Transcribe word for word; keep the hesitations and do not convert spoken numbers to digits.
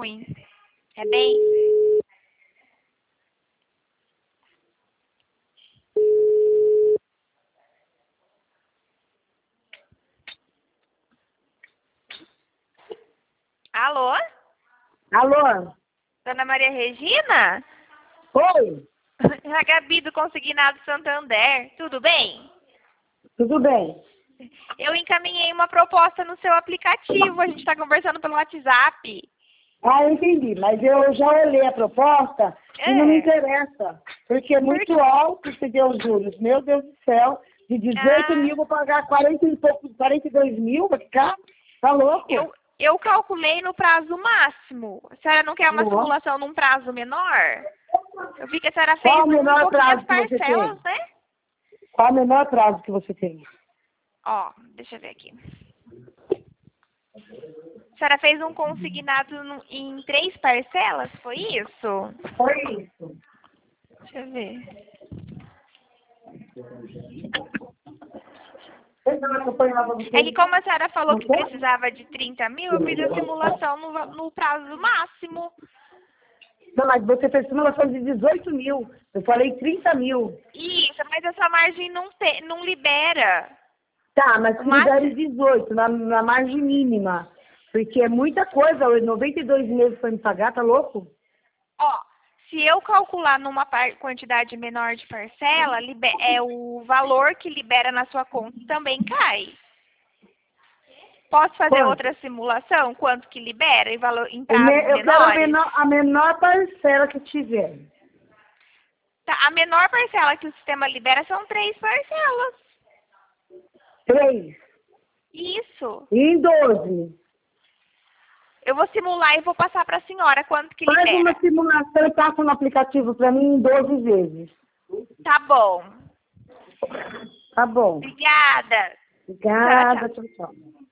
ruim. É bem... Alô? Alô? Dona Maria Regina? Oi, A Gabi do Consignado Santander. Tudo bem? tudo bem? Eu encaminhei uma proposta no seu aplicativo. A gente está conversando pelo WhatsApp. Ah, eu entendi, mas eu já olhei a proposta e não me É. interessa, porque é muito alto você deu os juros. Meu Deus do céu, de dezoito Ah. mil vou pagar quarenta e pouco, quarenta e dois mil, vai ficar? Tá louco? Eu, eu calculei no prazo máximo. A senhora não quer uma Uhum. simulação num prazo menor? Eu vi que a senhora Qual fez o um menor pouquinho prazo as que você parcelas, tem? né? Qual o menor prazo que você tem? Ó, deixa eu ver aqui. A senhora fez um consignado no- em três parcelas, foi isso? Foi isso. Deixa eu ver. Deixa eu acompanhar pra É que você. como a senhora falou Não que foi? precisava de trinta mil, eu fiz a simulação no, va- no prazo máximo. Não, mas você fez simulação de dezoito mil. Eu falei trinta mil. Isso, mas essa margem não, te, não libera. Tá, mas O que libere máximo... dezoito, na, na margem mínima. Porque é muita coisa, noventa e dois meses para me pagar, tá louco? Ó, se eu calcular numa par- quantidade menor de parcela, libe- é o valor que libera na sua conta também cai. Posso fazer Quanto? outra simulação? Quanto que libera em, valor, em O me, prazos eu quero a menores? menor, a menor parcela que tiver. Tá, a menor parcela que o sistema libera são três parcelas. Três. Isso. E em doze. Eu vou simular e vou passar para a senhora quanto que Faz uma libera. simulação e passa no aplicativo para mim em doze vezes. Tá bom. Tá bom. Obrigada. Tchau, Obrigada, tchau. tchau, tchau.